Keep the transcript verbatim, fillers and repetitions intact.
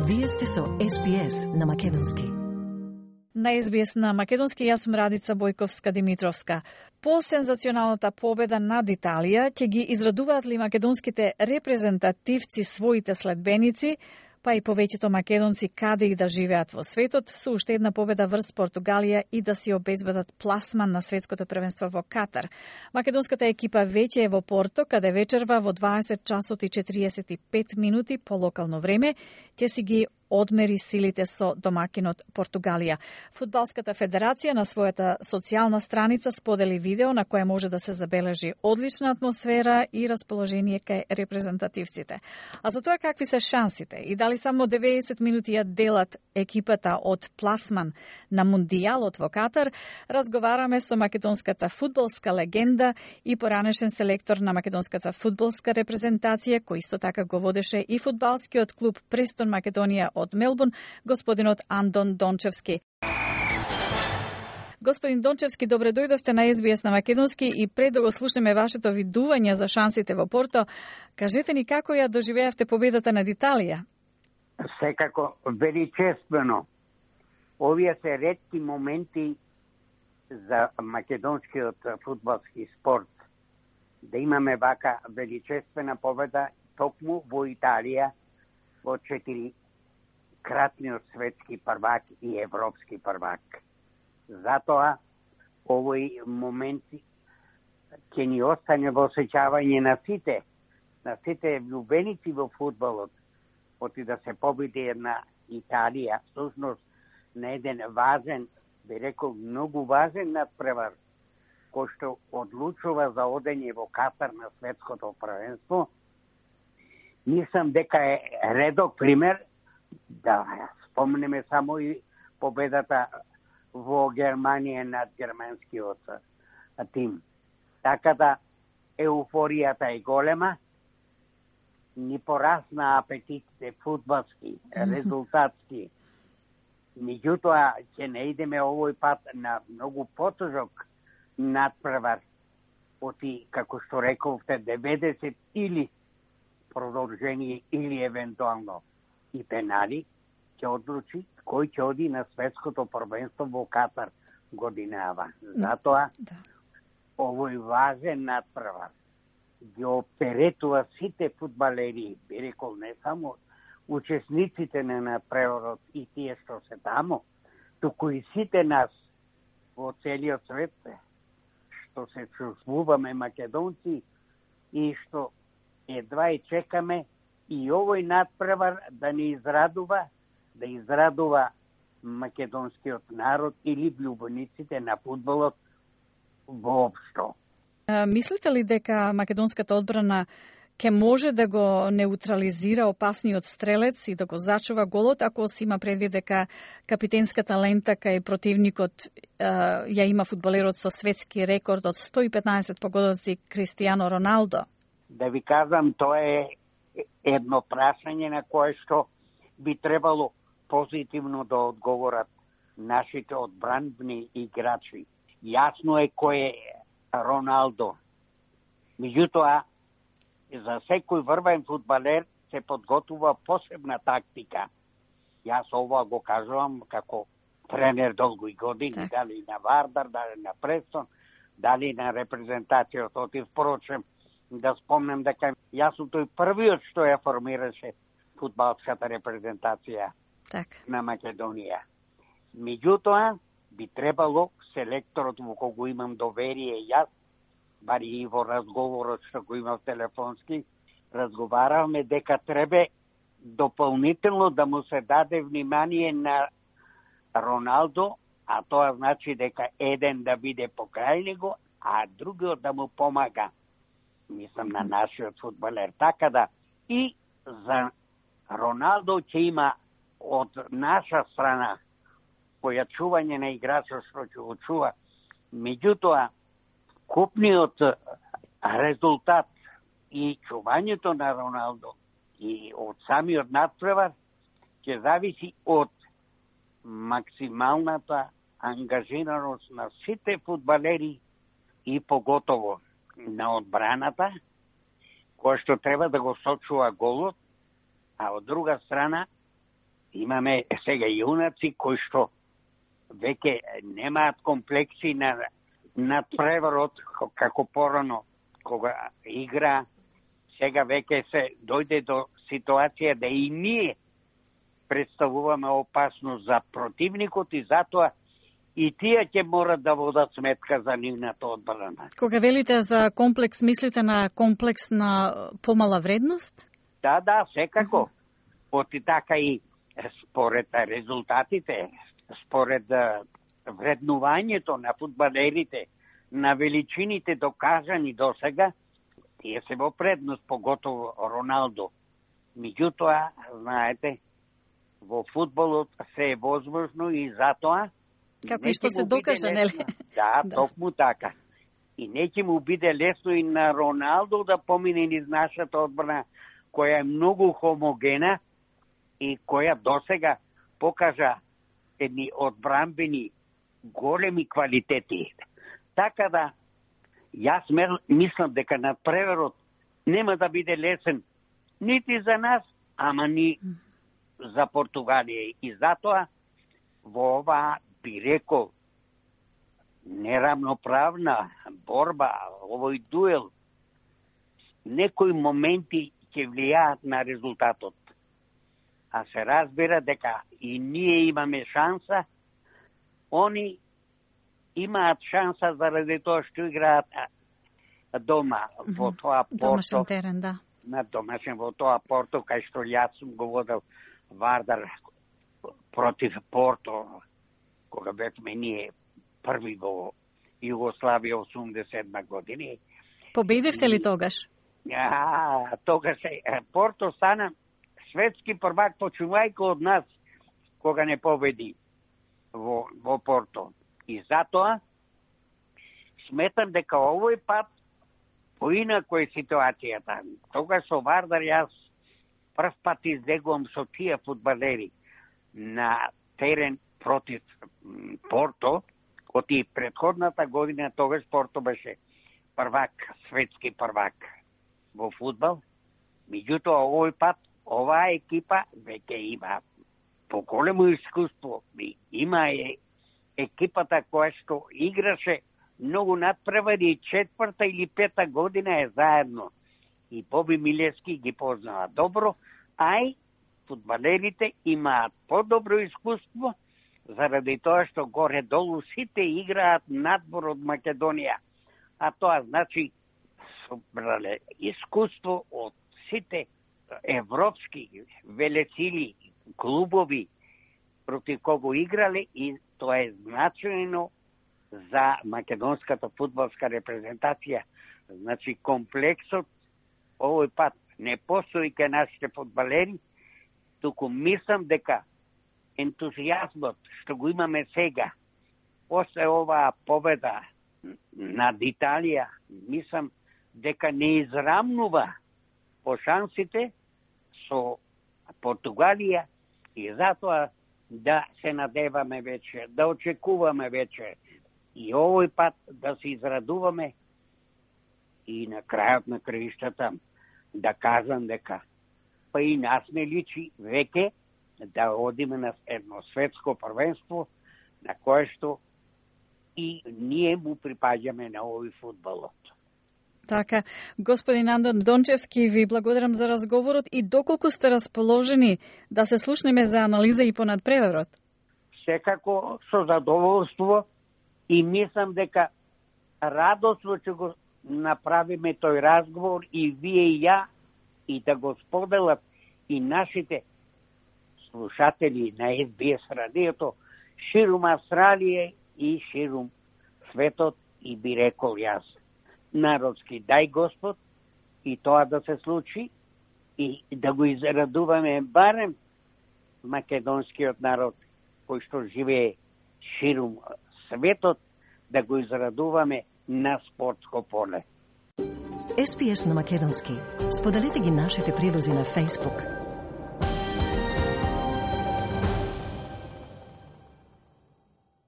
Вие сте со Ес Би Ес на Македонски. На Ес Би Ес на Македонски, јас сум Радица Бојковска-Димитровска. По сензационалната победа над Италија, ќе ги израдуваат ли македонските репрезентативци своите следбеници, па и повеќето македонци каде и да живеат во светот, со уште една победа врз Португалија и да си обезбедат пласман на светското првенство во Катар. Македонската екипа веќе е во Порто, каде вечерва во дваесет часот и четириесет и пет минути по локално време ќе си ги одмери силите со домакинот Португалија. Фудбалската федерација на својата социјална страница сподели видео на кое може да се забележи одлична атмосфера и расположение кај репрезентативците. А за тоа какви се шансите и дали само деветдесет минути ја делат екипата од пласман на Мундијалот во Катар, разговараме со македонската фудбалска легенда и поранешен селектор на македонската фудбалска репрезентација, кој исто така го водеше и фудбалскиот клуб Престон Македонија од Мелбурн, господинот Андон Дончевски. Господин Дончевски, добре дојдовте на Ес Би Ес на Македонски и пред да го слушнеме вашето видување за шансите во Порто, кажете ни како ја доживеавте победата над Италија? Секако величествено. Овие се ретки моменти за македонскиот фудбалски спорт. Да имаме вака величествена победа токму во Италија, во четири кратниот светски првак и европски првак. Затоа овој момент ќе ни остане во осеќавање на сите, на сите влюбеници во фудбалот, оти да се победи една Италија, всушност на еден важен, би рекол, многу важен надпревар, кој што одлучува за одење во Катар на светското првенство. Мислам дека е редок пример да спомнеме само и победата во Германија над германскиот тим. Така да еуфоријата е голема, ни порасна апетитите фудбалски, резултатски. Меѓутоа, ќе не идеме овој пат на многу потежок надпревар, оти, како што рековте, деветдесет или продолжение или евентуално и пенали, ќе одлучи кој ќе оди на светското првенство во Катар годинава. Затоа да. Овој важен надпревар ги оперетува сите фудбалери, би рекол не само учесниците на надпреварот и тие што се тамо, туку и сите нас во целиот свет, што се чувствуваме македонци и што едва и чекаме и овој надпревар да не израдува, да израдува македонскиот народ или влюбениците на фудбалот воопшто. Мислите ли дека македонската одбрана ќе може да го неутрализира опасниот стрелец и да го зачува голот, ако се има предвид дека капитенската лента кај противникот ја има фудбалерот со светски рекорд од сто и петнаесет погодоци Кристијано Роналдо? Да ви кажам, тоа е едно прашање на кое што би требало позитивно да одговорат нашите одбранбени играчи. Јасно е кој е Роналдо. Меѓутоа, за секој врвен фудбалер се подготува посебна тактика. Јас ова го кажувам како тренер долги години, так. Дали на Вардар, дали на Престон, дали на репрезентацијата. Оти впрочем, да спомнем дека јас сум тој првиот што ја формираше фудбалската репрезентација так. На Македонија. Меѓутоа, би требало селекторот во кого имам доверие јас, бари и во разговорот што го имав телефонски, разговаравме дека требе дополнително да му се даде внимание на Роналдо, а тоа значи дека еден да биде покрај него, а другиот да му помага. Мислам на нашиот фудбалер. Така да и за Роналдо ќе има од наша страна појачување на играчот што ќе го чува. Меѓутоа, купниот резултат и чувањето на Роналдо и од самиот надпревар ќе зависи од максималната ангажираност на сите фудбалери и поготово на одбраната, која што треба да го сочува голот, а од друга страна Имаме сега јунаци кои што веќе немаат комплекси на на преворот како порано кога игра. Сега веќе се дојде до ситуација да и ние представуваме опасност за противникот и затоа и тие ќе морат да водат сметка за нивната одбрана. Кога велите за комплекс, мислите на комплекс на помала вредност? Да, да, секако. Оти така и според резултатите, според вреднувањето на фудбалерите, на величините докажани до сега, тие се во предност, поготово Роналдо. Меѓутоа, знаете, во фудбалот се е возможно и затоа како и што се докаже, нели? Да, да, токму така. И не ќе му биде лесно и на Роналдо да помине низ нашата одбрана, која е многу хомогена и која досега покажа едни одбранбени големи квалитети. Така да, јас мислам дека надпреверот нема да биде лесен нити за нас, ама ни за Португалија. И затоа во ова, би рекол, неравноправна борба, овој дуел, некои моменти ќе влијаат на резултатот. А се разбира дека и ние имаме шанса, они имаат шанса заради тоа што играат дома во тоа Порто. Домашен терен, да. На домашен во тоа Порто, кај што јас сум го водел Вардар против Порто, кога бевме ние први во Југославија осумдесет и седма година. Победивте ли тогаш? А, тогаш Порто стана светски првак, почувајќи од нас кога не победи во, во Порто. И затоа сметам дека овој пат поинако е ситуацијата. Тогаш со Вардар јас прв пат излегувам со тие фудбалери на терен против Порто. Оти предходната година тогаш Порто беше првак, светски првак во фудбал. Меѓутоа овој пат оваа екипа веќе има поголемо искуство. Има е екипата која што играше многу надпревари, четврта или пета година е заедно. И Боби Милевски ги познава добро, а и фудбалерите имаат подобро искуство, заради тоа што горе-долу сите играат надбор од Македонија. А тоа значи собрале искуство од сите европски велесили, клубови против кого играле, и тоа е значајно за македонската фудбалска репрезентација. Значи комплексот овој пат не постои кај нашите фудбалери, туку мислам дека ентузијазмот што го имаме сега, после оваа победа над Италија, мислам дека не израмнува по шансите со Португалија, и затоа да се надеваме веќе, да очекуваме веќе и овој пат да се израдуваме и на крајот на краиштата да кажам дека па и нас не личи веќе да одиме на едно светско првенство на кое што и ние му припаѓаме на овој фудбалот. Така, господин Андон Дончевски, ви благодарам за разговорот и доколку сте расположени да се слушнеме за анализа и понад преверот? Секако со задоволство, и мислам дека радосно ќе го направиме тој разговор и вие и ја, и да го споделат и нашите слушатели на Ес Би Ес радиото ширум Австралија и ширум светот, и би рекол јас народски дај Господ и тоа да се случи и да го израдуваме барем македонскиот народ кој што живее ширум светот, да го израдуваме на спортско поле. Ес Би Ес на македонски. Споделете ги нашите прилози на Facebook.